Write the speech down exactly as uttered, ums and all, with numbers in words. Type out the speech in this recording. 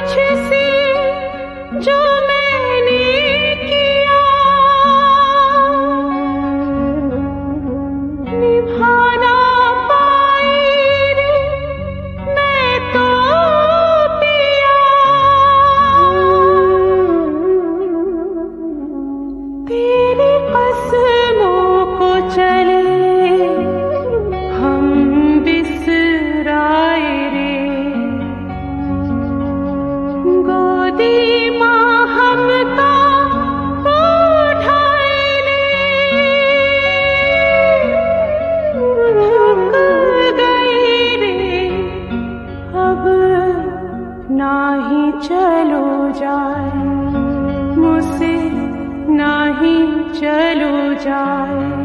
तुझसे जो मैंने किया निभाना पाई रे मैं तो पिया। तेरी कसमों को चले हम बिसराए रे। गोदी माँ हमका उठाए ले। थक गई रे अब नाही चलो जाए मुझसे नाही चलो जाए।